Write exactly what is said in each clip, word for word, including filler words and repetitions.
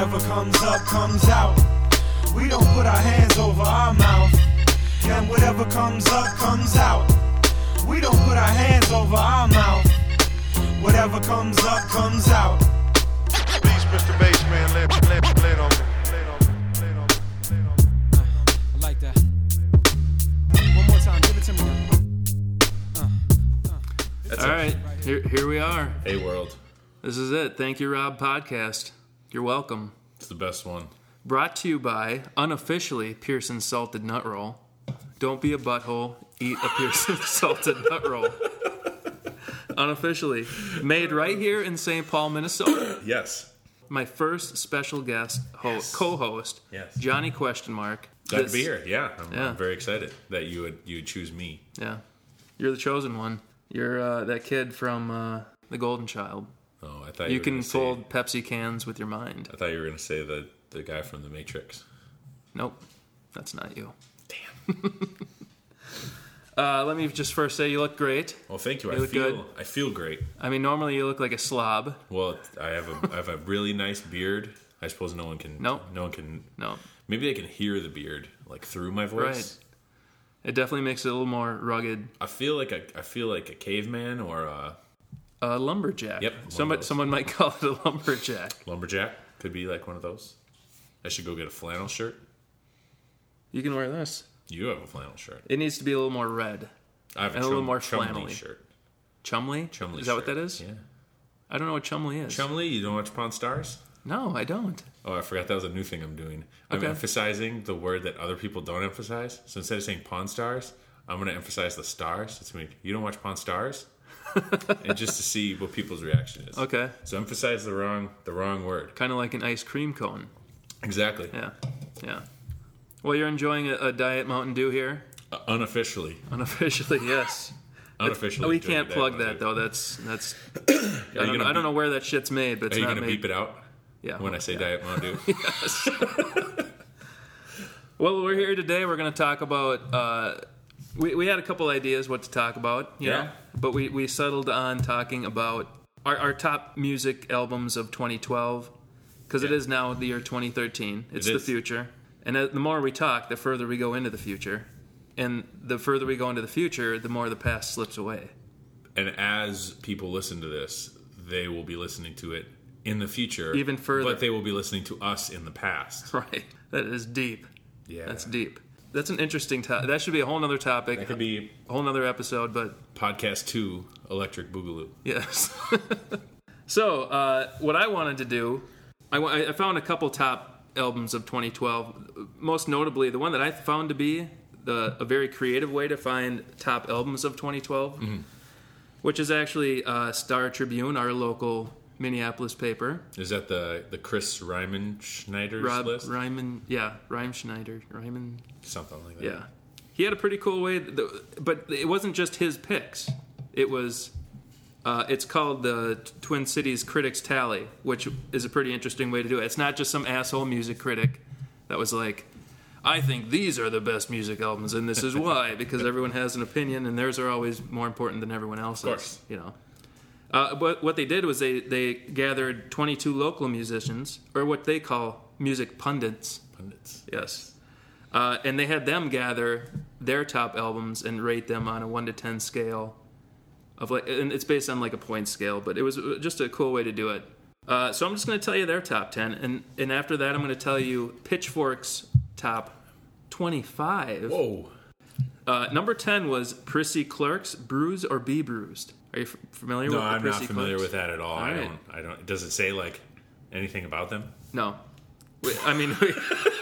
Whatever comes up, comes out. We don't put our hands over our mouth. And whatever comes up, comes out. We don't put our hands over our mouth. Whatever comes up, comes out. Please, Mister Bassman, lay, lay, lay it on me. Lay it on me. Lay it on me. Lay it on me. Uh, I like that. One more time, give it to me. Uh, uh. All right, here, here we are. Hey, world. This is it. Thank you, Rob podcast. You're welcome. It's the best one. Brought to you by, unofficially, Pearson's Salted Nut Roll. Don't be a butthole. Eat a Pearson's Salted Nut Roll. Unofficially. Made right here in Saint Paul, Minnesota. Yes. My first special guest, ho- Yes. co-host, Yes. Johnny Question Mark. Glad This- to be here. Yeah I'm, Yeah. I'm very excited that you would you would choose me. Yeah. You're the chosen one. You're uh, that kid from uh, The Golden Child. Oh, I thought you, You were can gonna fold say, Pepsi cans with your mind. I thought you were going to say the the guy from The Matrix. Nope, that's not you. Damn. uh, let me just first say you look great. Well, thank you. You I look feel good. I feel great. I mean, normally you look like a slob. Well, I have a I have a really nice beard. I suppose no one can. Nope. No one can. No, Maybe they can hear the beard like through my voice. Right. It definitely makes it a little more rugged. I feel like a I feel like a caveman or a A lumberjack. Yep, one of Somebody, those. someone might call it a lumberjack. lumberjack. Could be like one of those. I should go get a flannel shirt. You can wear this. You have a flannel shirt. It needs to be a little more red. I have a, And a chum, little more Chumley flannelly. shirt. Chumley? Chumley Is that what shirt. that is? Yeah. I don't know what Chumley is. Chumley, you don't watch Pawn Stars? No, I don't. Oh, I forgot that was a new thing I'm doing. I'm Okay. emphasizing the word that other people don't emphasize. So instead of saying Pawn Stars, I'm going to emphasize the stars. It's going to be, you don't watch Pawn Stars? And just to see what people's reaction is. Okay. So emphasize the wrong the wrong word. Kind of like an ice cream cone. Exactly. Yeah. Yeah. Well, you're enjoying a, a Diet Mountain Dew here? Uh, unofficially. Unofficially, yes. Unofficially. Oh, we enjoying can't the plug Diet that, though. That's, that's, Are I you don't, gonna know, I don't know beep- where that shit's made, but it's Are you not going to made. beep it out Yeah. when I say yeah. Diet Mountain Dew? Yes. Well, we're here today. We're going to talk about. Uh, we we had a couple ideas what to talk about, you Yeah. know, but we, we settled on talking about our, our top music albums of twenty twelve because it Yeah. is now the year twenty thirteen. It's It the is. future, and uh, the more we talk, the further we go into the future, and the further we go into the future, the more the past slips away. And as people listen to this, they will be listening to it in the future. Even further. But they will be listening to us in the past. Right. That is deep. Yeah. That's deep. That's an interesting topic. That should be a whole nother topic. That could be a whole nother episode, but podcast two, Electric Boogaloo. yes. So, uh, what I wanted to do, I, wa- I found a couple top albums of twenty twelve. Most notably, the one that I found to be the a very creative way to find top albums of twenty twelve, Mm-hmm. which is actually uh, Star Tribune, our local Minneapolis paper. Is that the, the Chris Ryman Schneider's Rob list? Ryman, yeah, Rhyme Schneider, Ryman. Something like that. Yeah, he had a pretty cool way, the, but it wasn't just his picks. It was, uh, it's called the Twin Cities Critics Tally, which is a pretty interesting way to do it. It's not just some asshole music critic that was like, I think these are the best music albums, and this is why, because everyone has an opinion, and theirs are always more important than everyone else's. Of course. You know. Uh, but what they did was they, they gathered twenty-two local musicians, or what they call music pundits. Pundits. Yes. Uh, and they had them gather their top albums and rate them on a one to ten scale of like, and it's based on like a point scale, but it was just a cool way to do it. Uh, so I'm just going to tell you their top ten, and, and after that I'm going to tell you Pitchfork's top twenty-five. Whoa. Uh, number ten was Prissy Clerk's Bruise or Be Bruised. Are you f- familiar No, with the I'm Prissy not familiar Clerks? with that at all. All I right. don't. I don't. Does it say like anything about them? No. We, I mean, we,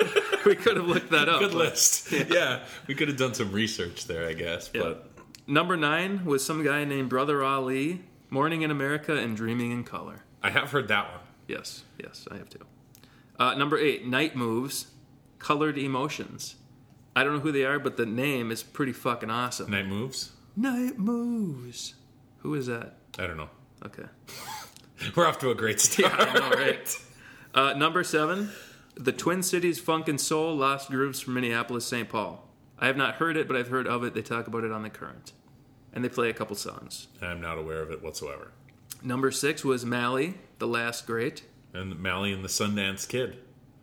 we could have looked that up. Good but- list. Yeah. we could have done some research there, I guess. Yeah. But Number nine was some guy named Brother Ali, Morning in America and Dreaming in Color. I have heard that one. Yes, yes, I have too. Uh, number eight, Night Moves, Colored Emotions. I don't know who they are, but the name is pretty fucking awesome. Night Moves. Night Moves. Who is that? I don't know. Okay. We're off to a great start. I know, right? Uh, number seven, the Twin Cities Funk and Soul, Lost Grooves from Minneapolis, Saint Paul. I have not heard it, but I've heard of it. They talk about it on The Current. And they play a couple songs. I'm not aware of it whatsoever. Number six was Mally, The Last Great. And Mally and the Sundance Kid.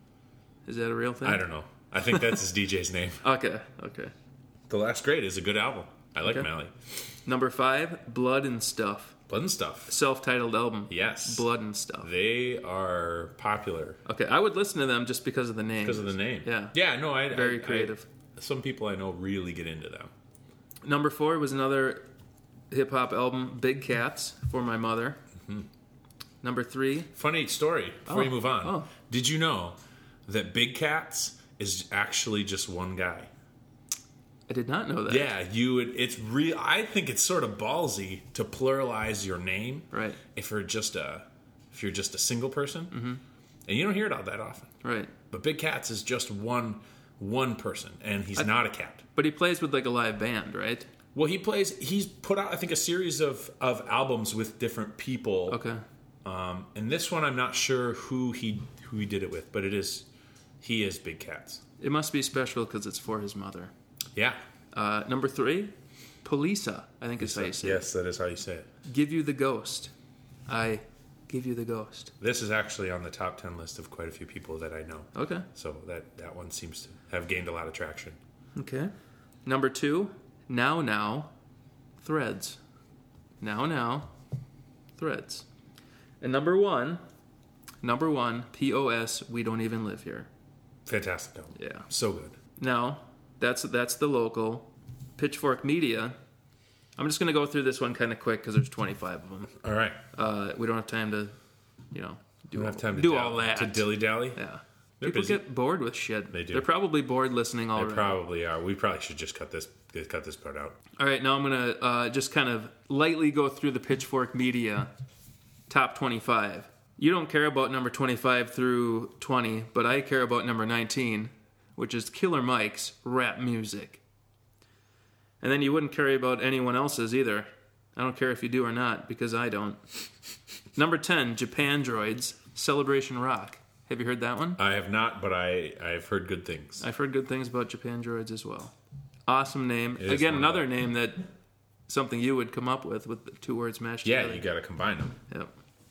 Is that a real thing? I don't know. I think that's his D J's name. Okay, okay. The Last Grade is a good album. I like Okay. Mally. Number five, Blood and Stuff. Blood and Stuff. Self-titled album. Yes. Blood and Stuff. They are popular Okay, I would listen to them just because of the name. because of the name. Yeah. Yeah, no, I... Very I- creative. I- some people I know really get into them. Number four was another hip-hop album, Big Cats, For My Mother. Mm-hmm. Number three, Funny story before Oh. you move on. Oh. Did you know that Big Cats is actually just one guy? I did not know that. Yeah, you would. It's real. I think it's sort of ballsy to pluralize your name. Right, If you're just a, if you're just a single person, mm-hmm. and you don't hear it all that often. right. But Big Cats is just one, one person, and he's not a cat. But he plays with like a live band, right? Well, he plays. He's put out, I think, a series of of albums with different people. Okay. Um, and this one, I'm not sure who he who he did it with, but it is, he is Big Cats. It must be special because it's for his mother. Yeah. Uh, number three, Polisa, I think is how you say Yes, that is how you say it. it. Give You the Ghost. I give you the ghost. This is actually on the top ten list of quite a few people that I know. Okay. So that, that one seems to have gained a lot of traction. Okay. Number two, Now Now, Threads. Now Now, Threads. And number one, number one, P O S, We Don't Even Live Here. Fantastic album. Yeah. So good. Now, that's that's the local. Pitchfork Media. I'm just going to go through this one kind of quick because there's twenty-five of them. All right. Uh, we don't have time to, you know, do, We don't have time to do dal- all that. To dilly dally. Yeah. They're People busy. get bored with shit. They do. They're probably bored listening They already. probably are. We probably should just cut this cut this part out. All right, now I'm going to uh, just kind of lightly go through the Pitchfork Media top twenty-five. You don't care about number twenty-five through twenty, but I care about number nineteen, which is Killer Mike's Rap Music. And then you wouldn't care about anyone else's either. I don't care if you do or not, because I don't. Number ten, Japan Droids, Celebration Rock. Have you heard that one? I have not, but I I've heard good things. I've heard good things about Japan Droids as well. Awesome name. It is Again, one of another them. name that something you would come up with with the two words mashed Yeah, together. you got to combine them. Yep.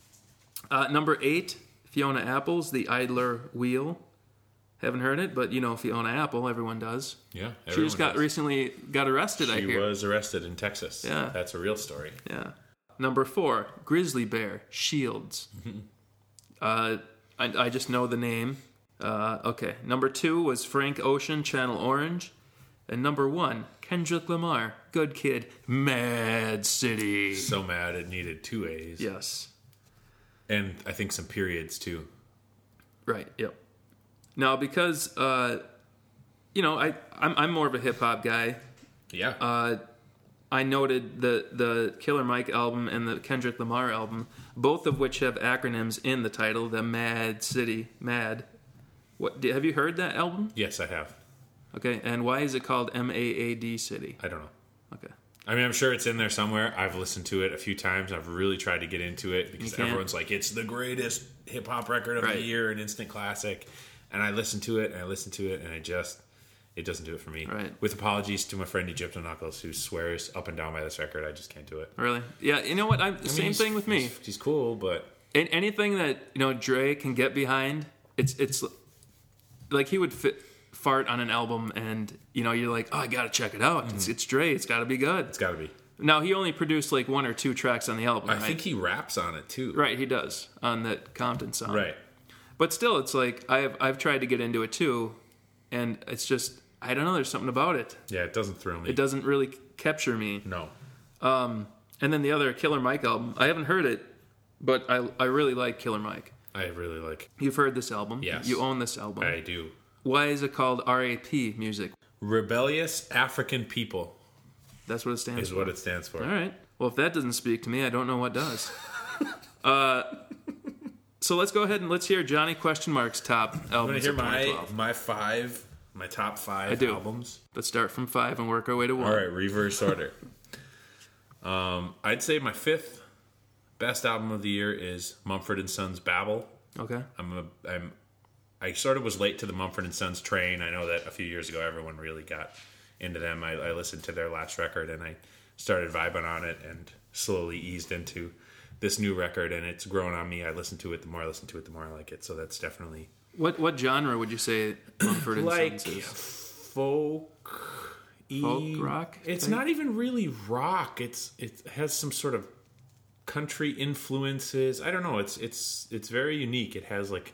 Uh, number eight, Fiona Apple's The Idler Wheel. Haven't heard it, but you know Fiona Apple. Everyone does. Yeah, She everyone just got does. recently got arrested, I She hear. was arrested in Texas. Yeah. That's a real story. Yeah. Number four, Grizzly Bear, Shields. uh, I, I just know the name. Uh, okay. Number two was Frank Ocean, Channel Orange. And number one, Kendrick Lamar, Good Kid, Mad City. So mad it needed two A's. Yes. And I think some periods too. Right. Yep. Now, because uh, you know, I I'm, I'm more of a hip hop guy. Yeah. Uh, I noted the the Killer Mike album and the Kendrick Lamar album, both of which have acronyms in the title. The Mad City, Mad. What have you heard that album? yes, I have. Okay, and why is it called M A A D City? I don't know. Okay, I mean, I'm sure it's in there somewhere. I've listened to it a few times. I've really tried to get into it You because can't? everyone's like, it's the greatest hip hop record of Right. the year, an instant classic. And I listen to it and I listen to it and I just, it doesn't do it for me. Right. With apologies to my friend Egypto Knuckles, who swears up and down by this record, I just can't do it. really? Yeah, you know what? I'm, I mean, same he's- thing with me. He's, he's cool, but And anything that you know Dre can get behind, it's it's like he would fit, fart on an album, and you know you're like, oh, I gotta check it out. It's it's Dre. It's got to be good. it's got to be. Now he only produced like one or two tracks on the album. I right? think he raps on it too. right, he does on that Compton song. Right. But still, it's like I've I've tried to get into it too, and it's just I don't know. There's something about it. Yeah, it doesn't thrill me. It doesn't really capture me. No. And then the other Killer Mike album, I haven't heard it, but I I really like Killer Mike. I really like. You've heard this album. Yes. You own this album. I do. Why is it called R A P music? Rebellious African People That's what it stands is for. what it stands for. All right. Well, if that doesn't speak to me, I don't know what does. uh, so let's go ahead and let's hear Johnny Question Mark's top Want albums to hear of my twenty twelve. my five, my top five I do. albums? Let's start from five and work our way to one. All right, reverse order. um, I'd say my fifth best album of the year is Mumford and Sons Babel. Okay. I'm a, I'm I sort of was late to the Mumford and Sons train. I know that a few years ago everyone really got into them. I, I listened to their last record and I started vibing on it and slowly eased into this new record, and it's grown on me. I listen to it. The more I listen to it, the more I like it. So that's definitely What what genre would you say Mumford and like Sons is? folk, Folk rock It's type? not even really rock. It's it has some sort of country influences. I don't know. It's it's it's very unique. It has like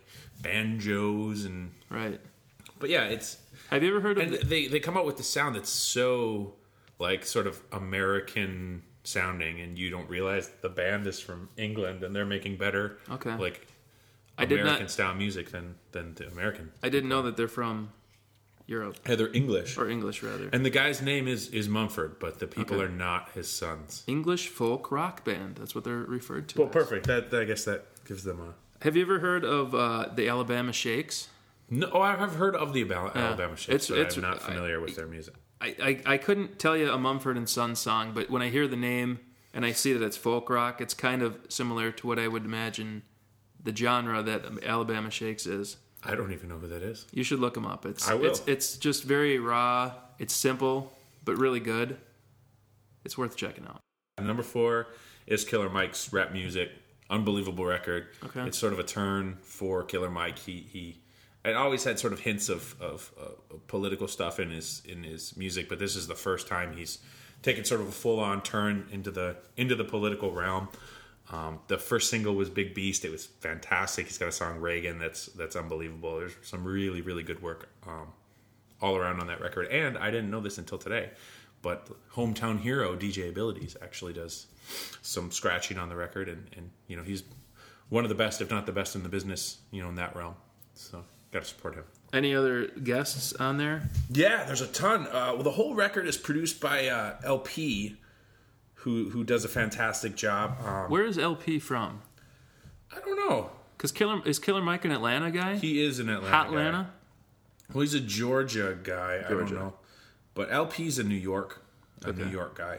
banjos and Right. but yeah, it's Have you ever heard of and the, they they come out with the sound that's so like sort of American sounding, and you don't realize the band is from England and they're making better Okay. like I did American not style music than than the American. I didn't know that they're from Europe Yeah, they're English. or English rather. And the guy's name is is Mumford, but the people Okay. are not his sons. English folk rock band. That's what they're referred to. Well, as. perfect. That I guess that gives them a. Have you ever heard of uh, the Alabama Shakes? No, oh, I've heard of the Alabama, Alabama Shakes, it's- but it's- I'm not I- familiar with their music. I, I, I couldn't tell you a Mumford and Sons song, but when I hear the name and I see that it's folk rock, it's kind of similar to what I would imagine the genre that Alabama Shakes is. I don't even know who that is. You should look them up. It's I will. it's it's just very raw. It's simple but really good. It's worth checking out. Number four is Killer Mike's rap music. Unbelievable record. Okay. It's sort of a turn for Killer Mike. He he. It always had sort of hints of of uh, political stuff in his in his music, but this is the first time he's taken sort of a full on turn into the into the political realm. Um, the first single was Big Beast. It was fantastic. He's got a song Reagan that's that's unbelievable. There's some really really good work um, all around on that record. And I didn't know this until today, but hometown hero D J Abilities actually does some scratching on the record, and, and you know he's one of the best, if not the best, in the business. You know in that realm. So got to support him. Any other guests on there? Yeah, there's a ton. Uh, well, the whole record is produced by uh, L P, who who does a fantastic job. Um, Where is L P from? I don't know. Because Killer is Killer Mike an Atlanta guy? He is an Atlanta Hot guy. Atlanta? Well, he's a Georgia guy. I Georgia. don't know. But L P's a New York, a Okay. New York guy.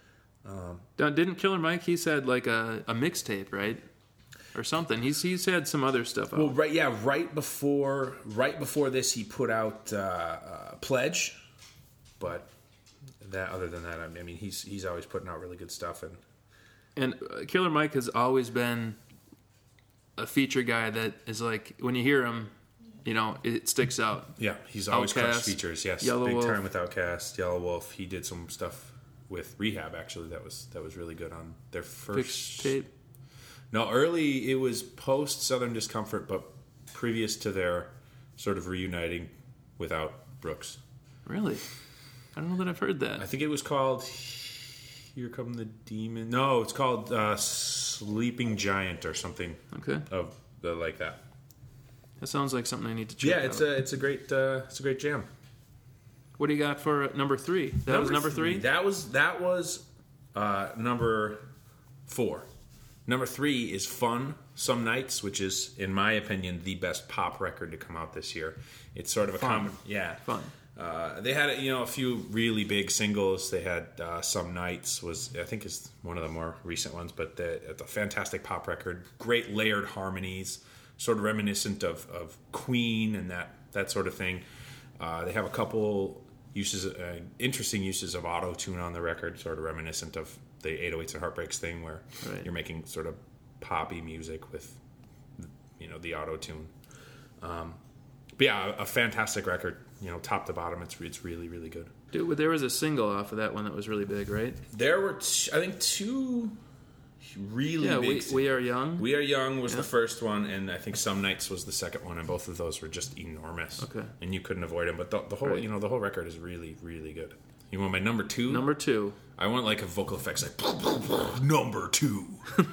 Don't- Didn't Killer Mike? He's had like a, a mixtape, right, or something. He's he's had some other stuff out. Well, right, yeah, right before, right before this, he put out uh, uh, Pledge. But that, other than that, I mean, he's he's always putting out really good stuff. And And uh, Killer Mike has always been a feature guy that is like when you hear him, you know, it sticks out. yeah, he's always crushed Outkast, features. Yes, Yellow big Wolf. time with Outkast, Yellow Wolf. He did some stuff with Rehab actually. That was that was really good on their first Mixtape. No, early it was post Southern Discomfort, but previous to their sort of reuniting without Brooks. Really? I don't know that I've heard that. I think it was called Here Come the Demon. No, it's called uh, Sleeping Giant or something Okay, of uh, like that. that sounds like something I need to check Yeah, out. it's a it's a great uh, it's a great jam. What do you got for uh, number three? That was number three. That was that was uh, number four. Number three is Fun Some Nights, which is, in my opinion, the best pop record to come out this year. It's sort of a Fun. common, yeah, Fun. Uh, they had you know a few really big singles. They had uh, Some Nights was I think is one of the more recent ones, but the, it's a fantastic pop record. Great layered harmonies, sort of reminiscent of, of Queen and that that sort of thing. Uh, they have a couple uses, uh, interesting uses of auto tune on the record, sort of reminiscent of the eight oh eights and Heartbreaks thing, where Right. you're making sort of poppy music with you know the auto tune. Um, but yeah, a, a fantastic record. You know, top to bottom, it's it's really really good. Dude, there was a single off of that one that was really big, right? There were, t- I think, two really Yeah, big. we, we are young. We Are Young was Yeah. the first one, and I think Some Nights was the second one, and both of those were just enormous. Okay. And you couldn't avoid them. But the, the whole, Right. you know, the whole record is really really good. You want my number two? Number two. I want like a vocal effects like number two.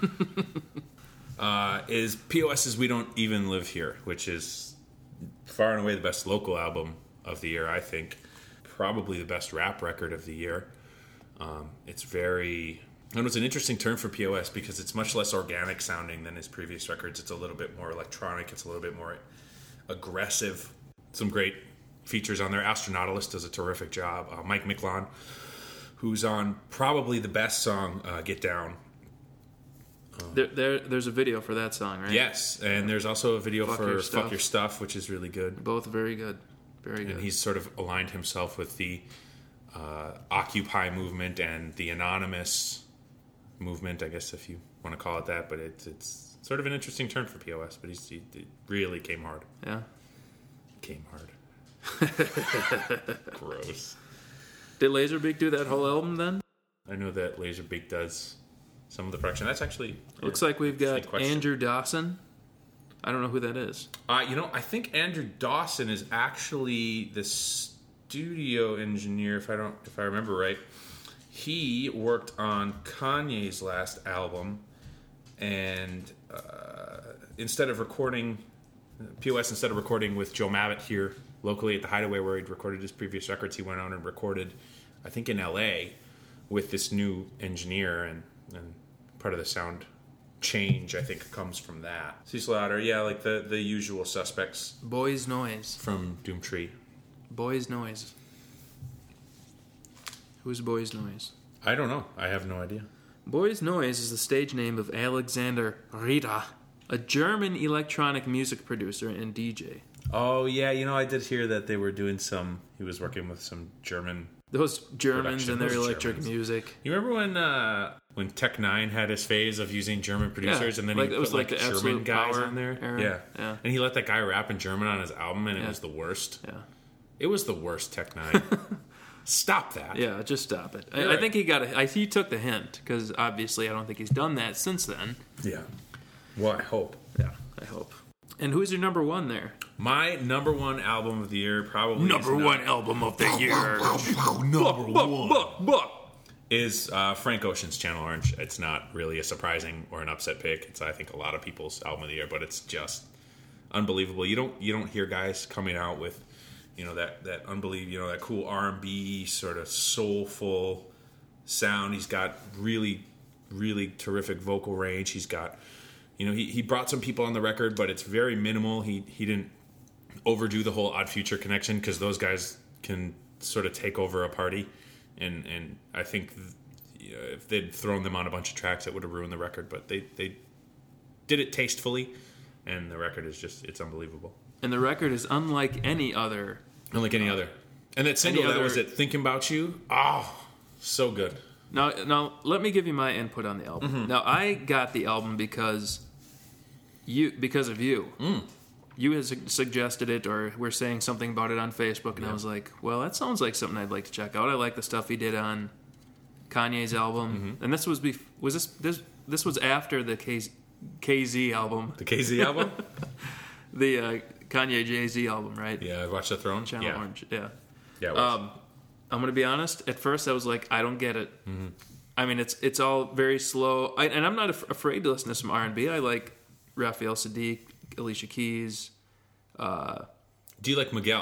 uh, is P.O.S.'s We Don't Even Live Here, which is far and away the best local album of the year, I think. Probably the best rap record of the year. Um, it's very... And it's an interesting term for P O S because it's much less organic sounding than his previous records. It's a little bit more electronic. It's a little bit more aggressive. Some great features on there. Astronautalist does a terrific job. Uh, Mike Micklon, who's on probably the best song, uh, Get Down. There, there, there's a video for that song, right? Yes, and there's also a video Fuck for Your Fuck Stuff. Your Stuff, which is really good. Both very good. Very good. And he's sort of aligned himself with the uh, Occupy movement and the Anonymous movement, I guess, if you want to call it that. But it's it's sort of an interesting turn for P O S. But he's, he it really came hard. Yeah. Came hard. Gross. Did Laserbeak do that whole album then? I know that Laserbeak does some of the production. That's actually... Looks like we've got question. Andrew Dawson. I don't know who that is. Uh, you know, I think Andrew Dawson is actually the studio engineer, if I don't, if I remember right. He worked on Kanye's last album, and uh, instead of recording, P O S instead of recording with Joe Mabbitt here locally at the Hideaway where he'd recorded his previous records, he went on and recorded, I think in L A, with this new engineer, and, and part of the sound change, I think, comes from that. Cecil Lauder, yeah, like the, the usual suspects Boys Noise. from Doomtree. Boys Noise. Who's Boys Noise? I don't know. I have no idea. Boys Noise is the stage name of Alexander Ritter, a German electronic music producer and D J. Oh, yeah, you know, I did hear that they were doing some, he was working with some German... Those Germans Production. and their Those electric Germans. music. You remember when uh, when Tech Nine had his phase of using German producers, Yeah, and then like, he it put was like, like the German Absolute guys Power on there? era. Yeah. Yeah. And he let that guy rap in German on his album, and it Yeah. was the worst. Yeah. It was the worst, Tech Nine. Stop that. Yeah, just stop it. I, You're I right. think he got. A, I, he took the hint because obviously I don't think he's done that since then. Yeah. Well, I hope. Yeah, I hope. And who's your number one there? My number one album of the year probably is not- album of the year. number Buck, buck, buck. is uh, Frank Ocean's Channel Orange. It's not really a surprising or an upset pick. It's, I think, a lot of people's album of the year, but it's just unbelievable. You don't you don't hear guys coming out with, you know, that that unbelievable, you know, that cool R and B sort of soulful sound. He's got really really terrific vocal range. He's got, you know, he, he brought some people on the record, but it's very minimal. He he didn't overdo the whole Odd Future connection, because those guys can sort of take over a party. And and I think, you know, if they'd thrown them on a bunch of tracks, it would have ruined the record. But they, they did it tastefully, and the record is just, it's unbelievable. And the record is unlike any other. Unlike any other. And that single, Any that other- was it, Thinking About You. Oh, so good. Now, now let me give you my input on the album. Mm-hmm. Now, I got the album because you, because of you. Mm. You had su- suggested it, or were saying something about it on Facebook, and Yeah. I was like, "Well, that sounds like something I'd like to check out." I like the stuff he did on Kanye's album, Mm-hmm. and this was bef- was this this this was after the K Z, K Z album, The K Z album? the uh, Kanye Jay Z album, right? Yeah, Watch the Throne? Channel yeah. Orange, yeah. Yeah, it was. Um, I'm gonna be honest. At first, I was like, I don't get it. Mm-hmm. I mean, it's it's all very slow, I, and I'm not af- afraid to listen to some R and B. I like Raphael Sadiq, Alicia Keys. Uh, Do you like Miguel?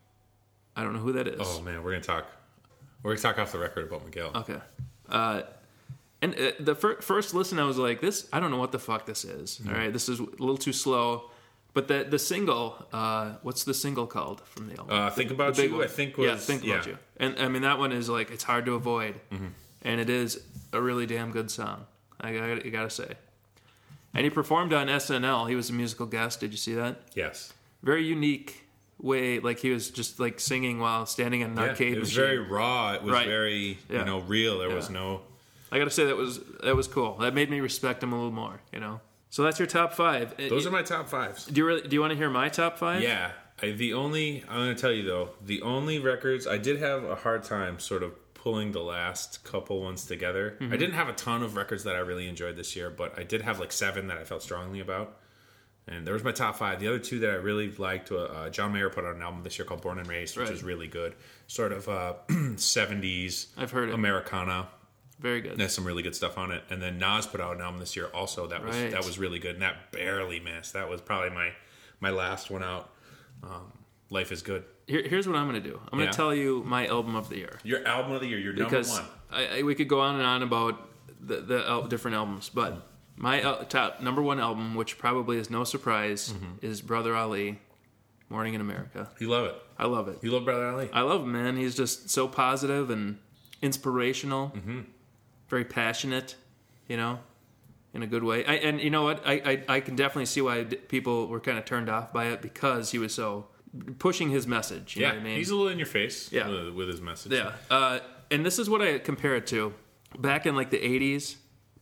I don't know who that is. Oh, man, we're going to talk. We're going to talk off the record about Miguel. Okay. Uh, and uh, the fir- first listen, I was like, "This, I don't know what the fuck this is." Mm-hmm. All right, this is a little too slow. But the the single, uh, what's the single called from the album? Uh, Think About The big You, one. I think was... yeah, think about you. And I mean, that one is like, it's hard to avoid, Mm-hmm. and it is a really damn good song. I got you gotta say. And he performed on S N L. He was a musical guest. Did you see that? Yes. Very unique way. Like he was just like singing while standing in an Yeah, arcade it was machine. very raw. It was Right. very, Yeah. you know, real. There Yeah. was no... I gotta say that was that was cool. That made me respect him a little more. You know. So that's your top five. Those are my top fives. Do you really, do you want to hear my top five? Yeah. I, the only... I'm going to tell you, though, the only records... I did have a hard time sort of pulling the last couple ones together. Mm-hmm. I didn't have a ton of records that I really enjoyed this year, but I did have like seven that I felt strongly about. And there was my top five. The other two that I really liked, uh, uh, John Mayer put out an album this year called Born and Raised, which Right. is really good. Sort of uh, seventies I've heard it. Americana. Very good. There's some really good stuff on it. And then Nas put out an album this year also that was Right. that was really good. And that barely missed. That was probably my my last one out. Um, Life is Good. Here, here's what I'm going to do. I'm going Yeah. to tell you my album of the year. Your album of the year, your Because number one. I, I, we could go on and on about the, the al- different albums, but my al- top number one album, which probably is no surprise, Mm-hmm. is Brother Ali, Morning in America. You love it. I love it. You love Brother Ali? I love him, man. He's just so positive and inspirational, Mm-hmm. very passionate, you know, in a good way. I, and you know what? I, I, I can definitely see why d- people were kind of turned off by it, because he was so pushing his message. You Yeah, know what I mean? he's a little in your face Yeah. with, with his message. Yeah, uh, and this is what I compare it to. Back in like the eighties,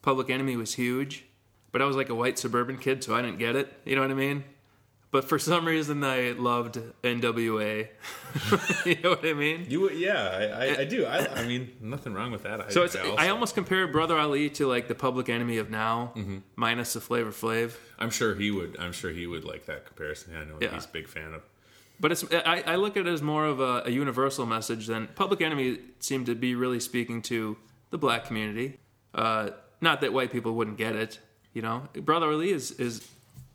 Public Enemy was huge, but I was like a white suburban kid, so I didn't get it. You know what I mean? But for some reason, I loved N W A. You know what I mean? You, yeah, I, I, I do. I, I mean, nothing wrong with that. I, So it's, I, also, I almost compare Brother Ali to like the Public Enemy of now, Mm-hmm. minus the Flavor Flav. I'm sure he would. I'm sure he would like that comparison. I know Yeah. he's a big fan of. But it's I, I look at it as more of a, a universal message than Public Enemy seemed to be really speaking to the black community. Uh, not that white people wouldn't get it, you know. Brother Ali is is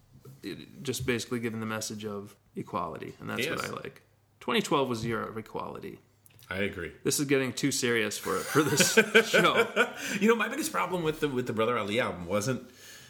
just basically giving the message of equality, and that's He what is. I like. twenty twelve was the year of equality. I agree. This is getting too serious for for this show. You know, my biggest problem with the with the Brother Ali album wasn't.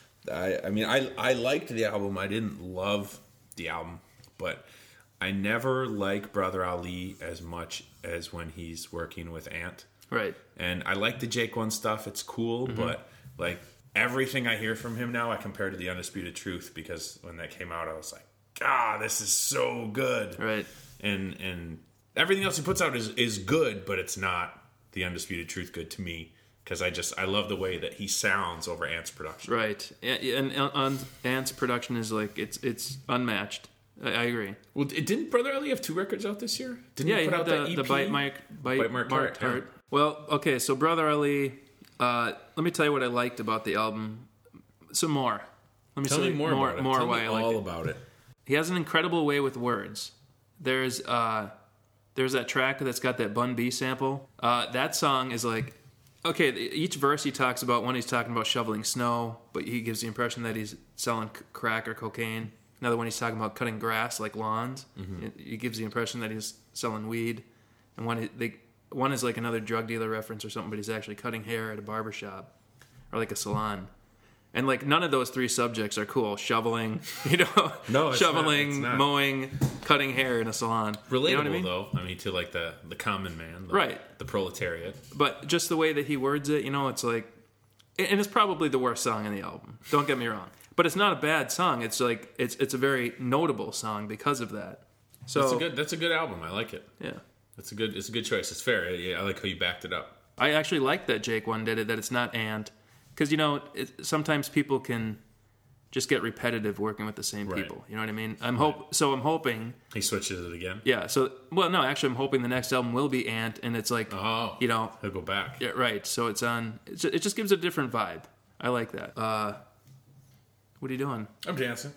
I I mean, I I liked the album. I didn't love the album, but I never like Brother Ali as much as when he's working with Ant. Right. And I like the Jake One stuff. It's cool, Mm-hmm. but like everything I hear from him now, I compare to the Undisputed Truth, because when that came out, I was like, God, this is so good. Right. And and everything else he puts out is is good, but it's not the Undisputed Truth good to me, because I just I love the way that he sounds over Ant's production. Right. And, and, and Ant's production is like it's it's unmatched. I, I agree. Well, it, didn't Brother Ali have two records out this year? Didn't Yeah, he you put had out the, that E P? the Bite Mark Bite, Bite Mark Mark Tart, yeah. Well, okay, so Brother Ali, uh, let me tell you what I liked about the album. Some more. Let me Tell tell me you more, about it. more Tell why me I like all it. about it. He has an incredible way with words. There's uh, there's that track that's got that Bun B sample. Uh, that song is like, okay, each verse he talks about, one he's talking about shoveling snow, but he gives the impression that he's selling c- crack or cocaine. Another one he's talking about cutting grass like lawns. Mm-hmm. It, he gives the impression that he's selling weed. And one he- they one is like another drug dealer reference or something, but he's actually cutting hair at a barbershop or like a salon. And like none of those three subjects are cool. Shoveling, you know, No, it's shoveling, not, it's not. mowing, cutting hair in a salon. Relatable, You know what I mean? though. I mean, to like the, the common man. The, Right. The proletariat. But just the way that he words it, you know, it's like, and it's probably the worst song in the album. Don't get me wrong, but it's not a bad song. It's like it's it's a very notable song because of that. So That's a good. That's a good album. I like it. yeah, That's a good. It's a good choice. It's fair. Yeah, I like how you backed it up. I actually like that Jake One did it. That it's not Ant, because you know it, sometimes people can just get repetitive working with the same Right. people. You know what I mean? I'm hope so. I'm hoping. He switches it again. Yeah. So well, no, actually, I'm hoping the next album will be Ant, and it's like Oh, you know. he'll go back. Yeah, right. So it's on. It's, it just gives a different vibe. I like that. Uh, what are you doing? I'm dancing.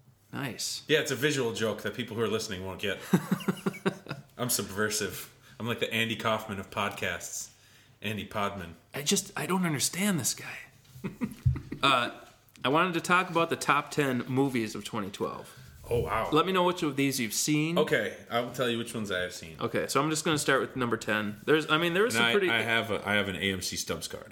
Nice. Yeah, it's a visual joke that people who are listening won't get. I'm subversive. I'm like the Andy Kaufman of podcasts. Andy Podman. I just I don't understand this guy. uh, I wanted to talk about the top ten movies of twenty twelve. Oh wow. Let me know which of these you've seen. Okay, I will tell you which ones I have seen. Okay, so I'm just going to start with number ten. There's, I mean, there's And some I, pretty. I have a, I have an A M C Stubbs card.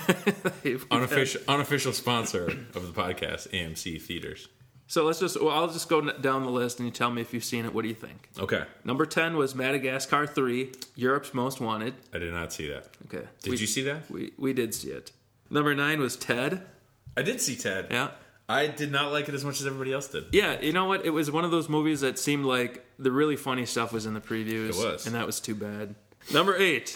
Unofficial unofficial sponsor of the podcast, A M C Theaters. So let's just. Well, I'll just go n- down the list and you tell me if you've seen it. What do you think? Okay, Number ten was Madagascar three, Europe's Most Wanted. I did not see that. Okay. Did we, you see that? We we did see it. Number nine was Ted. I did see Ted. Yeah. I did not like it as much as everybody else did. Yeah, you know what? It was one of those movies that seemed like the really funny stuff was in the previews. It was. And that was too bad. Number eight,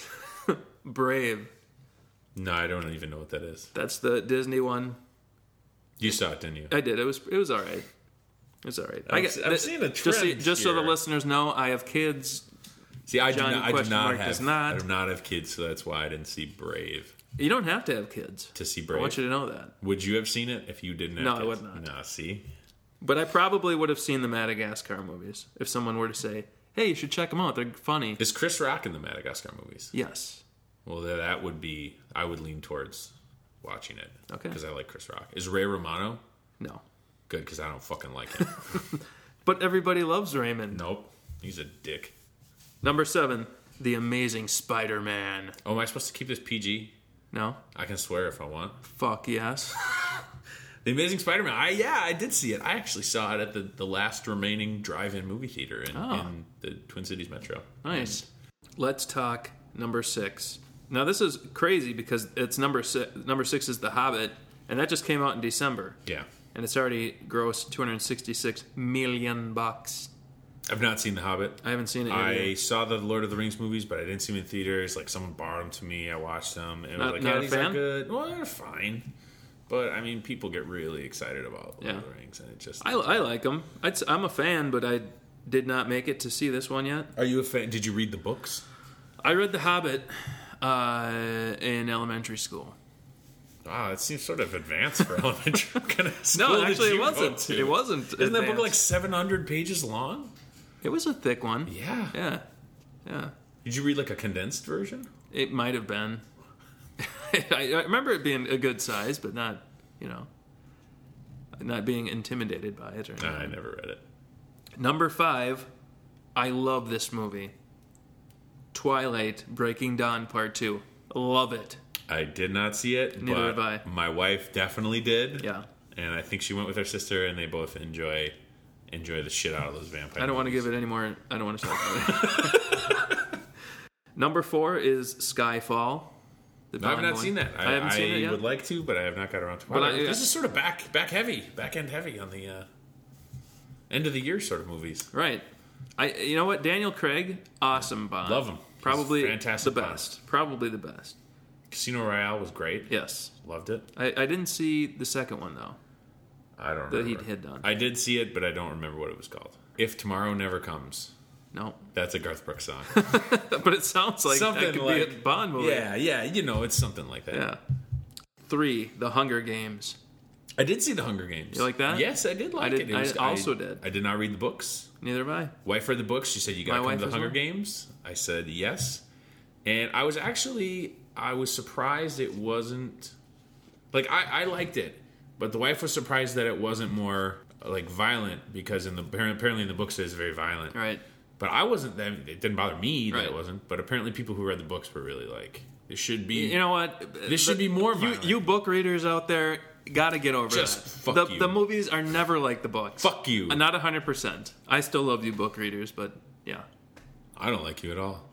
Brave. No, I don't even know what that is. That's the Disney one. You saw it, didn't you? I did. It was it was all right. It was all right. I'm I s- I'm seeing a just, so- trend just so the here. listeners know, I have kids. See, I do Johnny not. I do question not mark have. does not. I do not have kids, so that's why I didn't see Brave. You don't have to have kids To see I Brave. want you to know that. Would you have seen it if you didn't have No, kids? I would not. No, see? But I probably would have seen the Madagascar movies if someone were to say, "Hey, you should check them out. They're funny." Is Chris Rock in the Madagascar movies? Yes. Well, then that would be... I would lean towards watching it. Okay. Because I like Chris Rock. Is Ray Romano? No. Good, because I don't fucking like him. But everybody loves Raymond. Nope. He's a dick. Number seven, The Amazing Spider-Man. Oh, am I supposed to keep this P G? No? I can swear if I want. Fuck yes. The Amazing Spider-Man. I yeah, I did see it. I actually saw it at the, the last remaining drive-in movie theater in, Oh. in the Twin Cities Metro. Nice. Let's talk number six. Now this is crazy because it's number six. Number six is The Hobbit, and that just came out in December, Yeah. and it's already grossed two hundred sixty-six million bucks. I've not seen The Hobbit. I haven't seen it yet. I either. saw the Lord of the Rings movies, but I didn't see them in theaters. Like, someone borrowed them to me. I watched them. And Not- I was like, not yeah, a these fan? are good. Well, they're fine. But, I mean, people get really excited about Lord Yeah. of the Rings. And it just... I, I like them. I'd, s- I'm a fan, but I did not make it to see this one yet. Are you a fan? Did you read the books? I read The Hobbit uh, in elementary school. Wow, it seems sort of advanced for elementary. What kind of school No, did actually, you it go wasn't. to? It wasn't. Isn't that book advanced. like seven hundred pages long? It was a thick one. Yeah. Yeah. Yeah. Did you read like a condensed version? It might have been. I, I remember it being a good size, but not, you know, not being intimidated by it. Or Nah, I anything. never read it. Number five, I love this movie. Twilight Breaking Dawn Part two. Love it. I did not see it, Neither but have I. my wife definitely did. Yeah. And I think she went with her sister, and they both enjoy enjoy the shit out of those vampire. I don't want to movies. give it any more. I don't want to talk about it. Number four is Skyfall. The No, I have Bond not one. seen that. I, I haven't seen I it yet. would like to, but I have not got around to. But Wow, I- this is sort of back back heavy, back end heavy on the uh, end of the year sort of movies. Right. I. You know what? Daniel Craig, awesome Bond. Love him. He's Probably fantastic the Bond. best. Probably the best. Casino Royale was great. Yes. Loved it. I, I didn't see the second one though. I don't That remember. he'd hit on. I did see it, but I don't remember what it was called. If Tomorrow Never Comes. No. That's a Garth Brooks song. But it sounds like Something that could like be a Bond movie. Yeah, yeah, you know, it's something like that. Yeah. Three, The Hunger Games. I did see The Hunger Games. You like that? Yes, I did like I did- it. it was, I also did. I did not read the books. Neither have I. Wife read the books. She said, you got to My come wife to the as Hunger well? Games. I said, yes. And I was actually, I was surprised it wasn't, like, I, I liked it. But the wife was surprised that it wasn't more, like, violent. Because in the apparently in the books it is very violent. Right. But I wasn't, it didn't bother me that Right. it wasn't. But apparently people who read the books were really like, it should be. You know what? This should be more You, violent. you book readers out there got to get over Just that. fuck the, you. the movies are never like the books. Fuck you. Uh, Not one hundred percent. I still love you book readers, but yeah. I don't like you at all.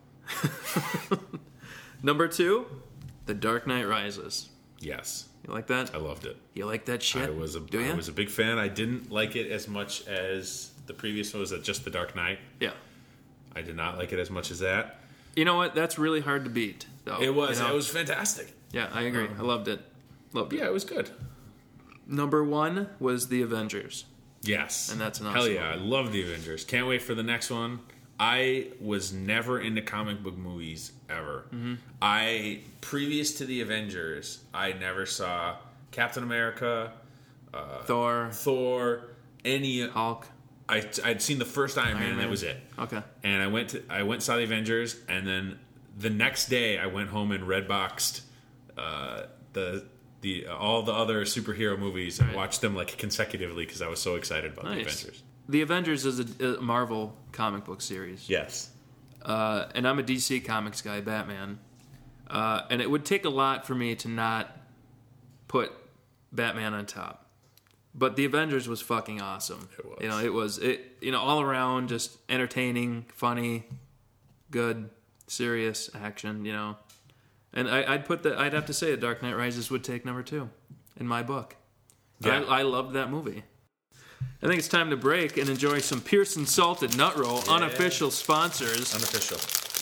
Number two, The Dark Knight Rises. Yes. You like that? I loved it. You like that shit? I was a Do I ya? was a big fan. I didn't like it as much as the previous one. Was it just The Dark Knight? Yeah. I did not like it as much as that. You know what? That's really hard to beat, though. It was You know? it was fantastic. Yeah, I agree. I loved it. Loved it. Yeah, it was good. Number one was The Avengers. Yes, And that's an hell awesome yeah. I love the Avengers. Can't wait for the next one. I was never into comic book movies ever. Mm-hmm. I previous to the Avengers, I never saw Captain America, Thor, Thor, any. Hulk. I I'd seen the first Iron, Man, Iron and Man. that was it. Okay. And I went to I went and saw the Avengers, and then the next day I went home and redboxed uh, the the all the other superhero movies and Right. watched them like consecutively because I was so excited about the Nice. Avengers. The Avengers is a, a Marvel comic book series. Yes. Uh, and I'm a D C Comics guy, Batman. Uh, and it would take a lot for me to not put Batman on top. But the Avengers was fucking awesome. It was. You know, it was it. You know, all around just entertaining, funny, good, serious action. You know, and I, I'd put that. I'd have to say, The Dark Knight Rises would take number two in my book. Yeah. I, I loved that movie. I think it's time to break and enjoy some Pearson Salted Nut Roll, unofficial sponsors. Unofficial.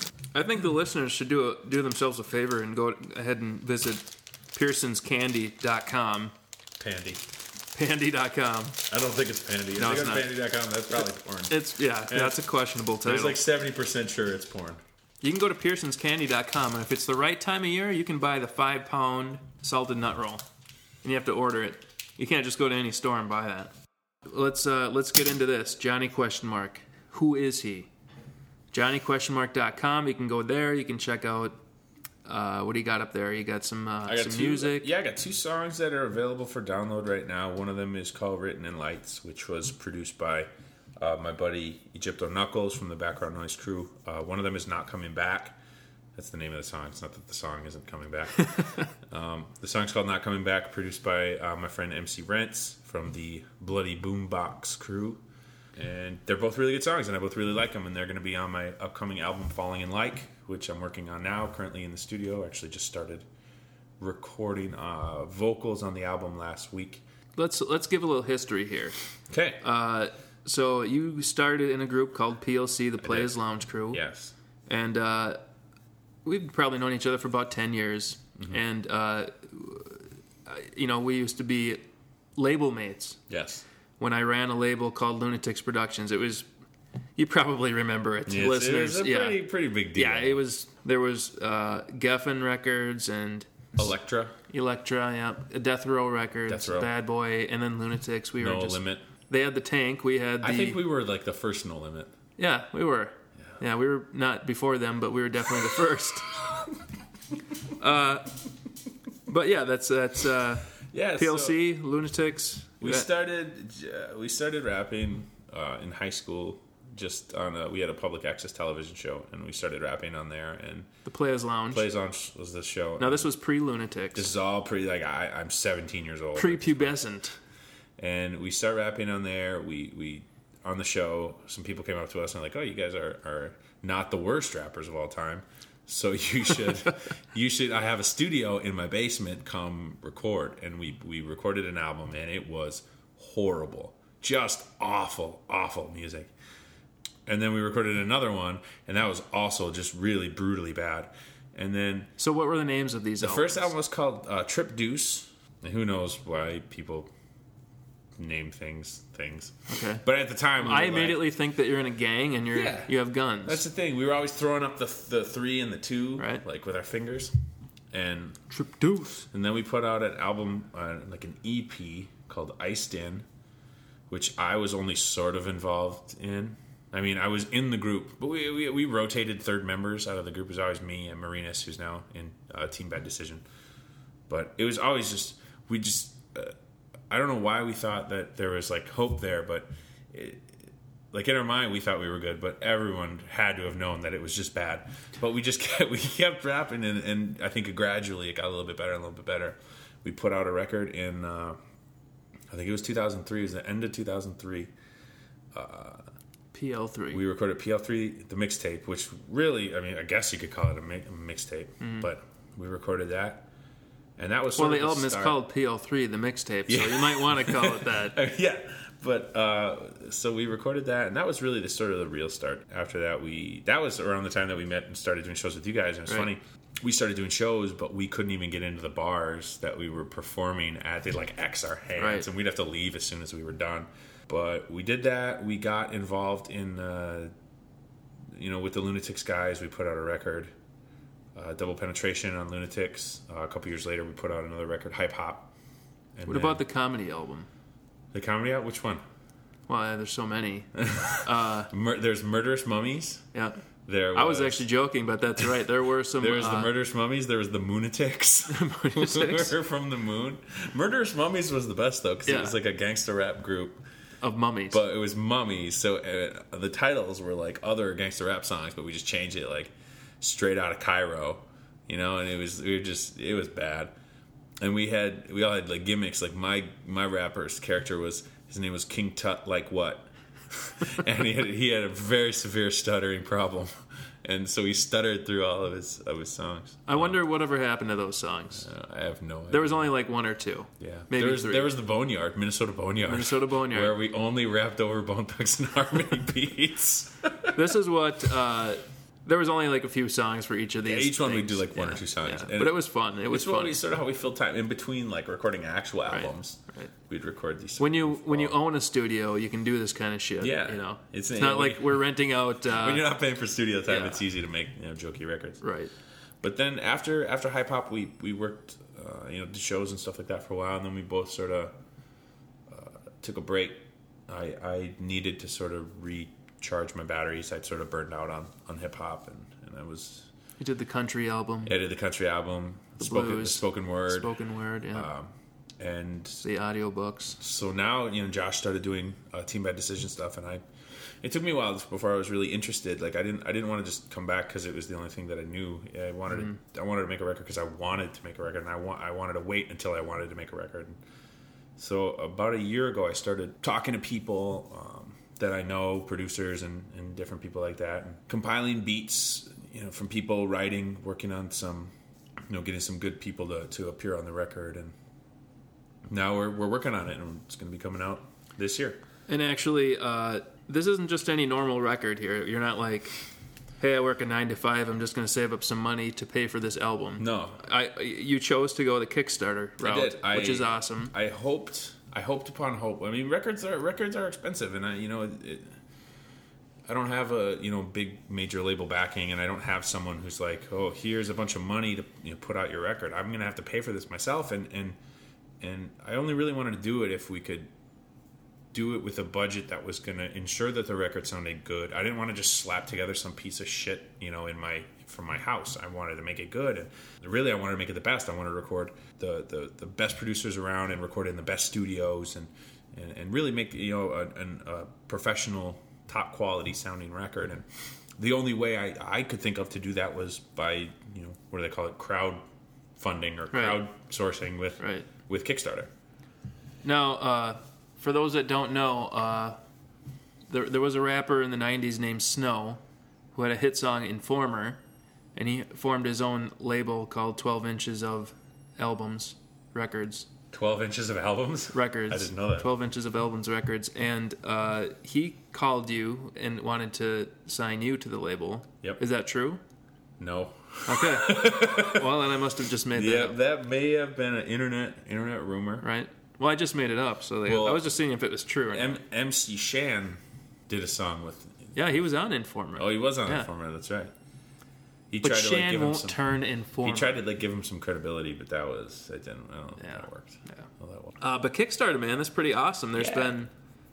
I think the listeners should do a, do themselves a favor and go ahead and visit pearsons candy dot com. Pandy. Pandy dot com. I don't think it's Pandy. No, I think it's on not. Pandy dot com, that's probably porn. It's yeah, that's a questionable title. There's like seventy percent sure it's porn. You can go to pearsons candy dot com, and if it's the right time of year, you can buy the five pound salted nut roll, and you have to order it. You can't just go to any store and buy that. Let's uh, let's get into this. Johnny question mark. Who is he? Johnny question mark dot com. You can go there. You can check out uh, what do you got up there. You got some uh, I got some two, music. Yeah, I got two songs that are available for download right now. One of them is called Written in Lights, which was produced by uh, my buddy Egypto Knuckles from the Background Noise crew. Uh, one of them is Not Coming Back. That's the name of the song. It's not that the song isn't coming back. um, the song's called Not Coming Back, produced by uh, my friend M C Rents from the Bloody Boombox crew. And they're both really good songs, and I both really like them. And they're going to be on my upcoming album, Falling in Like, which I'm working on now, currently in the studio. Actually just started recording uh, vocals on the album last week. Let's let's give a little history here. Okay. Uh, So you started in a group called P L C, the Players Lounge Crew. Yes. And uh, we've probably known each other for about ten years. Mm-hmm. And, uh, you know, we used to be label mates. Yes. When I ran a label called Lunatics Productions. It was, you probably remember it, Yes, listeners. it was a yeah. pretty, pretty big deal. Yeah, it was, there was uh, Geffen Records and Elektra. Electra, yeah, Death Row Records, Death Row. Bad Boy, and then Lunatics. We No were just, Limit. They had the Tank, we had the... I think we were like the first No Limit. Yeah, we were. Yeah. yeah, we were not before them, but we were definitely the first. uh, but yeah, that's that's uh, Yeah, P L C, so Lunatics. we that- started uh, we started rapping uh, in high school. Just on a, we had a public access television show, and we started rapping on there. And the Players Lounge. Plays On was the show. Now this was pre-Lunatics. This is all pretty like I, I'm seventeen years old. Pre-pubescent. And we start rapping on there. We we on the show, some people came up to us and like, oh, you guys are, are not the worst rappers of all time. So you should you should I have a studio in my basement, come record. And we, we recorded an album, and it was horrible. Just awful, awful music. And then we recorded another one, and that was also just really brutally bad. And then So what were the names of these the albums? first album was called uh, Trip Deuce. And who knows why people name things things. Okay. But at the time, we I were immediately like, think that you're in a gang and you're Yeah. you have guns. that's the thing. We were always throwing up the the three and the two, Right. like with our fingers. And Trip Deuce. and then we put out an album, uh, like an E P called Iced In, which I was only sort of involved in. I mean, I was in the group, but we we, we rotated third members out of the group. It was always me and Marinas, who's now in uh, Team Bad Decision. But it was always just, we just, uh, I don't know why we thought that there was like hope there, but it, like in our mind we thought we were good, but everyone had to have known that it was just bad. But we just kept, we kept rapping, and, and I think gradually it got a little bit better and a little bit better. We put out a record in, uh, I think it was two thousand three, it was the end of two thousand three. P L three. We recorded P L three, the mixtape, which really, I mean, I guess you could call it a, mi- a mixtape, but we recorded that, and that was well, sort the of album is start. called P L three, the mixtape, so Yeah. you might want to call it that. yeah, but uh, so we recorded that, and that was really the sort of the real start. After that, we that was around the time that we met and started doing shows with you guys. And it's Right. funny, we started doing shows, but we couldn't even get into the bars that we were performing at. They'd like X our hands, Right. and we'd have to leave as soon as we were done. But we did that. We got involved in, uh, you know, with the Lunatics guys. We put out a record, uh, Double Penetration on Lunatics. Uh, a couple years later, we put out another record, Hype Hop. And What then- about the comedy album? the comedy out? Which one? Well, yeah, there's so many. Mur- there's Murderous Mummies. Yeah. There I was actually joking, but that's right. There were some. there was the uh, Murderous Mummies. There was the Moonatics. Moonatics. Who were from the moon. Murderous Mummies was the best though, because Yeah. it was like a gangster rap group, of mummies. but it was mummies. So uh, the titles were like other gangster rap songs, but we just changed it like straight out of Cairo, you know. And it was we were just it was bad. And we had we all had like gimmicks. Like my my rapper's character was his name was King Tut like what, and he had he had a very severe stuttering problem, and so he stuttered through all of his of his songs. I wonder whatever happened to those songs. Uh, I have no idea. There was only like one or two. yeah, maybe there was three. there was the Boneyard, Minnesota Boneyard, Minnesota Boneyard. where we only rapped over Bone Thugs and Harmony beats. This is what. Uh, there was only like a few songs for each of these. Each one we'd things. do like one Yeah, or two songs, yeah. And But it was fun. It was It's what fun. we sort of how we filled time in between, like recording actual albums. right. We'd record these. When you when you own a studio, you can do this kind of shit. Yeah. you know, It's- it's, yeah, not we- like we're renting out. Uh, when you're not paying for studio time, yeah. it's easy to make you know jokey records. right. But then after after Hype Hop, we we worked uh, you know did shows and stuff like that for a while, and then we both sort of uh, took a break. I I needed to sort of recharge my batteries. I'd sort of burned out on, on hip hop, and, and I was You did the country album, I did the country album, The spoken the blues, spoken word, spoken word, yeah, um, and the audiobooks. so now you know Josh started doing uh, Team Bad Decision stuff, and I it took me a while before I was really interested. Like I didn't I didn't want to just come back because it was the only thing that I knew. I wanted Mm-hmm. to I wanted to make a record because I wanted to make a record, and I want I wanted to wait until I wanted to make a record. So about a year ago, I started talking to people um, that I know, producers and, and different people like that, and compiling beats, you know, from people writing, working on some, you know, getting some good people to, to appear on the record, and now we're we're working on it, and it's going to be coming out this year. And actually, uh, this isn't just any normal record here. You're not like, hey, I work a nine to five. I'm just going to save up some money to pay for this album. No. I you chose to go the Kickstarter route, I did. I, which is awesome. I hoped. I hoped upon hope. I mean, records are records are expensive, and I, you know, it, it, I don't have a you know big major label backing, and I don't have someone who's like, oh, here's a bunch of money to you know, put out your record. I'm going to have to pay for this myself, and and and I only really wanted to do it if we could do it with a budget that was going to ensure that the record sounded good. I didn't want to just slap together some piece of shit, you know, in my from my house. I wanted to make it good, and really, I wanted to make it the best. I wanted to record the the, the best producers around and record in the best studios, and and, and really make you know a, an, a professional, top quality sounding record. And the only way I, I could think of to do that was by you know what do they call it, crowd funding or Right. crowd sourcing with Right. with Kickstarter. Now, uh, for those that don't know, uh, there, there was a rapper in the nineties named Snow who had a hit song, Informer, and he formed his own label called twelve Inches of Albums Records. Twelve inches of albums. Records. I didn't know that. twelve Inches of Albums Records. And uh, he called you and wanted to sign you to the label. Yep. Is that true? No. Okay. Well, then I must have just made that Yeah, up. that may have been an internet internet rumor. Right? Well, I just made it up, so they, Well, I was just seeing if it was true or not. M- MC Shan did a song with. Yeah, he was on Informer. Oh, he was on Yeah. Informer. That's right. He But tried to like Shan give him won't some. turn Informer. He tried to like give him some credibility, but that was that didn't. I don't know Yeah. if that worked. Yeah. Well, that worked. Uh, but Kickstarter, man, that's pretty awesome. There's Yeah. been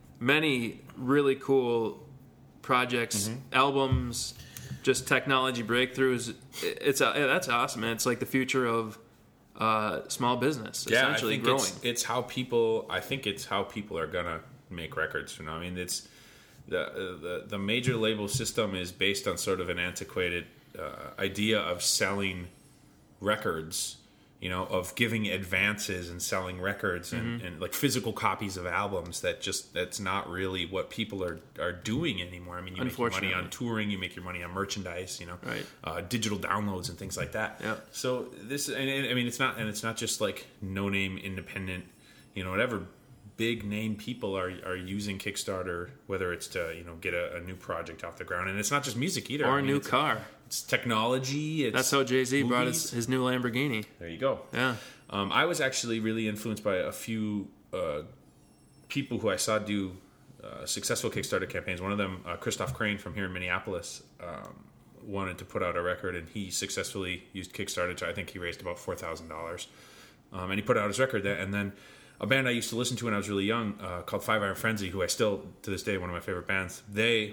many really cool projects, Mm-hmm. albums, just technology breakthroughs. It- It's uh, yeah, that's awesome, man. It's like the future of uh, small business, Yeah, I essentially think growing. it's, it's how people. I think it's how people are gonna make records. You know, I mean, it's the the the major label system is based on sort of an antiquated uh, idea of selling records. You know, of giving advances and selling records and, Mm-hmm. and like physical copies of albums. That just that's not really what people are are doing anymore. I mean, you make your money on Unfortunately. touring, you make your money on merchandise. You know, Right. uh, digital downloads and things like that. Yeah. So this, and, and I mean, it's not, and it's not just like no name independent, you know, whatever big name people are are using Kickstarter, whether it's to you know get a, a new project off the ground, and it's not just music either. or I a mean, new it's, car. It's technology. It's That's how Jay-Z brought his, movies. his new Lamborghini. There you go. Yeah. Um, I was actually really influenced by a few uh, people who I saw do uh, successful Kickstarter campaigns. One of them, uh, Christoph Crane from here in Minneapolis, um, wanted to put out a record, and he successfully used Kickstarter. To, I think he raised about four thousand dollars, um, and he put out his record. And then a band I used to listen to when I was really young, uh, called Five Iron Frenzy, who I still to this day one of my favorite bands. They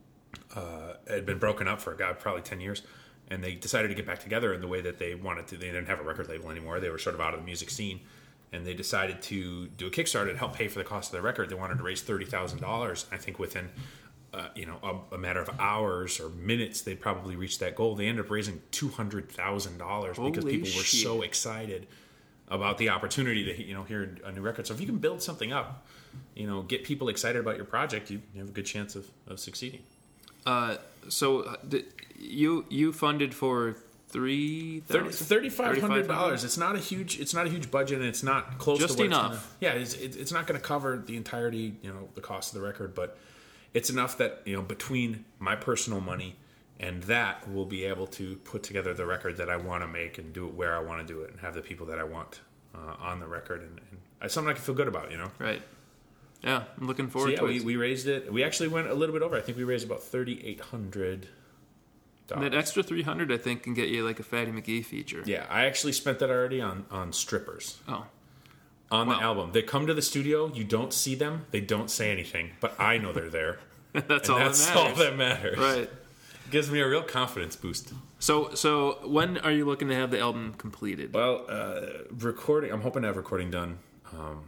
uh, had been broken up for God probably ten years. And they decided to get back together in the way that they wanted to. They didn't have a record label anymore. They were sort of out of the music scene. And they decided to do a Kickstarter to help pay for the cost of their record. They wanted to raise thirty thousand dollars. I think within uh, you know a, a matter of hours or minutes, they probably reached that goal. They ended up raising two hundred thousand dollars because Holy people were shit. so excited about the opportunity to you know hear a new record. So if you can build something up, you know, get people excited about your project, you, you have a good chance of, of succeeding. Uh, so uh, did, you you funded for three Thirty-five hundred dollars. It's not a huge. It's not a huge budget, and it's not close Just to what enough. It's gonna, yeah, it's, it, it's not going to cover the entirety. You know, the cost of the record, but it's enough that you know between my personal money and that, we'll be able to put together the record that I want to make and do it where I want to do it, and have the people that I want uh, on the record, and, and it's something I can feel good about. You know, Right. Yeah, I'm looking so forward yeah, to we, it. we raised it. We actually went a little bit over. I think we raised about thirty-eight hundred And dollars. that extra three hundred, I think, can get you like a Fatty McGee feature. Yeah, I actually spent that already on on strippers. Oh. On Wow. the album. They come to the studio, you don't see them, they don't say anything, but I know they're there. That's and all that's that all matters. that matters. Right. Gives me a real confidence boost. So, so when are you looking to have the album completed? Well, uh, recording, I'm hoping to have recording done um,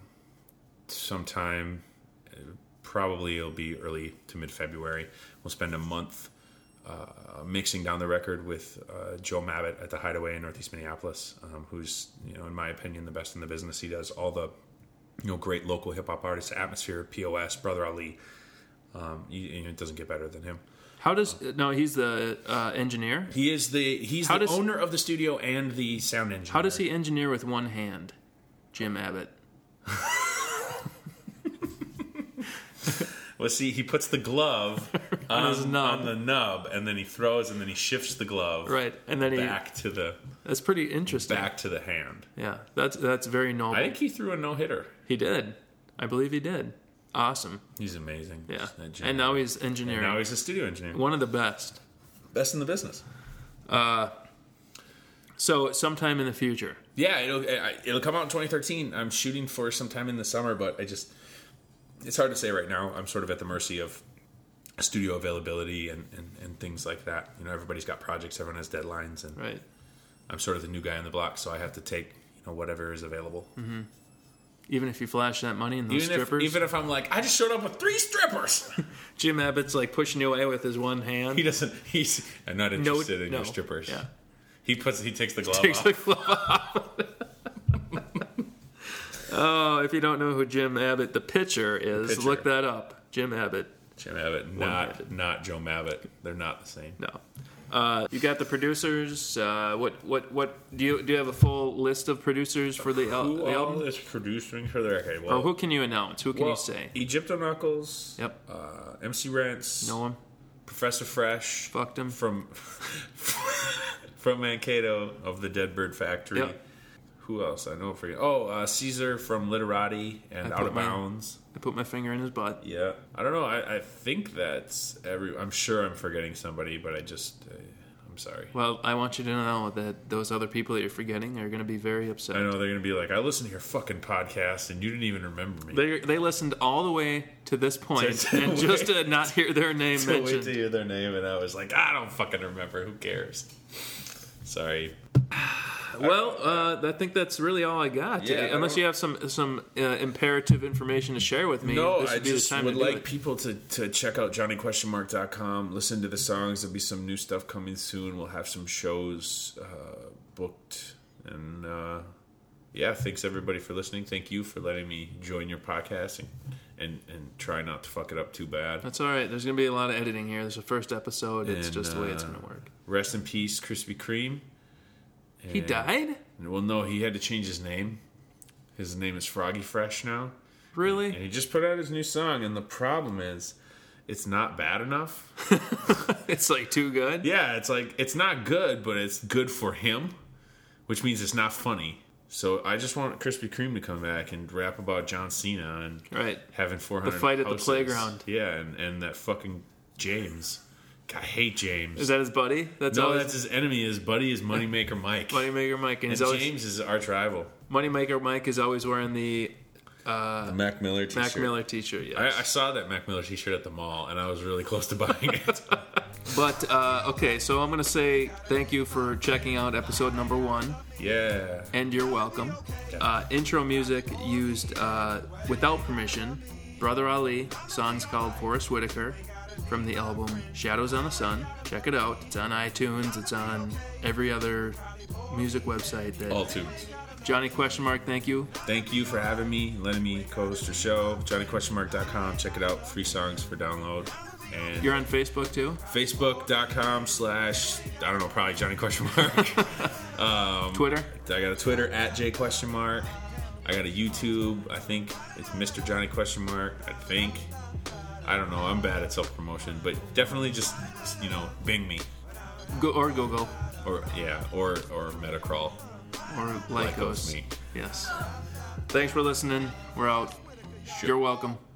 sometime, uh, probably it'll be early to mid-February. We'll spend a month uh, mixing down the record with uh, Joe Mabbitt at the Hideaway in Northeast Minneapolis, um, who's, you know, in my opinion, the best in the business. He does all the, you know, great local hip-hop artists, Atmosphere, P O S, Brother Ali. Um, you, you know, it doesn't get better than him. How does no? He's the uh, engineer. He is the he's How the does- owner of the studio and the sound engineer. How does he engineer with one hand, Jim Abbott? Well, see, he puts the glove on, his nub. on the nub, and then he throws, and then he shifts the glove Right, and then he. back to the That's pretty interesting. back to the hand. Yeah, that's that's very noble. I think he threw a no hitter. He did. I believe he did. Awesome. He's amazing. Yeah. That Jim And now Abbott. he's engineering. And now he's a studio engineer. One of the best. Best in the business. So sometime in the future. Yeah, it'll I- it'll come out in twenty thirteen. I'm shooting for sometime in the summer, but I just it's hard to say right now. I'm sort of at the mercy of studio availability and, and, and things like that. You know, everybody's got projects, everyone has deadlines, and Right. I'm sort of the new guy on the block, so I have to take you know whatever is available. Mm-hmm. Even if you flash that money in those Even if, strippers. even if I'm like, I just showed up with three strippers. Jim Abbott's like pushing you away with his one hand. He doesn't. He's. I'm not No- interested in no. your strippers. Yeah. He puts. He takes the glove Takes off. the glove off. Oh, if you don't know who Jim Abbott, the pitcher, is, pitcher. look that up. Jim Abbott. Jim Abbott, not not Joe Mabbott. They're not the same. No. Uh, you got the producers. Uh, what what what do you do? You have a full list of producers for the, al- Who the all album, is producing for the okay? Well, or who can you announce? Who can well, you say? Egypto Knuckles. Yep. Uh, M C Rents. Know him? Professor Fresh. Fucked him. From from Mankato of the Dead Bird Factory. Yep. Who else? I know. For oh, uh, Caesar from Literati and I Out put of my- Bounds. I put my finger in his butt. Yeah, I don't know. I, I think that's every. I'm sure I'm forgetting somebody, but I just. Uh, I'm sorry. Well, I want you to know that those other people that you're forgetting are going to be very upset. I know they're gonna be like, I listened to your fucking podcast and you didn't even remember me. They they listened all the way to this point, To- to and just to not hear their name So wait mentioned. to hear their name, and I was like, I don't fucking remember. Who cares? Sorry. Well, uh, I think that's really all I got. Yeah, I Unless don't- you have some some uh, imperative information to share with me, No, this I would be just the time would to do like it. people to, to check out johnny question mark dot com, listen to the songs. There'll be some new stuff coming soon. We'll have some shows uh, booked. And uh, yeah, thanks everybody for listening. Thank you for letting me join your podcast and, and, and try not to fuck it up too bad. That's all right. There's going to be a lot of editing here. This is the first episode. It's And, just the way it's uh, going to work. Rest in peace, Krispy Kreme. He And- died? Well, no, he had to change his name. His name is Froggy Fresh now. And Really? he just put out his new song, and the problem is, it's not bad enough. It's like too good? Yeah, it's like, it's not good, but it's good for him, which means it's not funny. So I just want Krispy Kreme to come back and rap about John Cena and Right. having four hundred The fight at the houses. playground. Yeah, and, and that fucking James. I hate James. Is that his buddy? That's no, always that's his enemy. His buddy is Moneymaker Mike. Moneymaker Mike. And and he's always, James is his arch rival. Moneymaker Mike is always wearing the The Mac Miller t-shirt. Mac Miller t-shirt. Yes. I, I saw that Mac Miller t-shirt at the mall, and I was really close to buying it. But, uh, okay, so I'm going to say thank you for checking out episode number one, Yeah. and you're welcome. Uh, intro music used uh, without permission. Brother Ali, songs called Forrest Whitaker, from the album Shadows on the Sun. Check it out. It's on iTunes. It's on every other music website. That All tunes. Johnny Question Mark, thank you. Thank you for having me, letting me co-host your show. johnny question mark dot com. Check it out. Free songs for download. And You're on Facebook, too? Facebook.com slash, I don't know, probably Johnny Question Mark. um, Twitter? I got a Twitter at J Question Mark. I got a YouTube. I think it's Mister Johnny Question Mark. I think. I don't know. I'm bad at self-promotion, but definitely just, you know, Bing me. Go, or Google. Or, yeah, or, or Metacrawl. Or Lycos Lycos. me. Yes. Thanks for listening. We're out. Sure. You're welcome.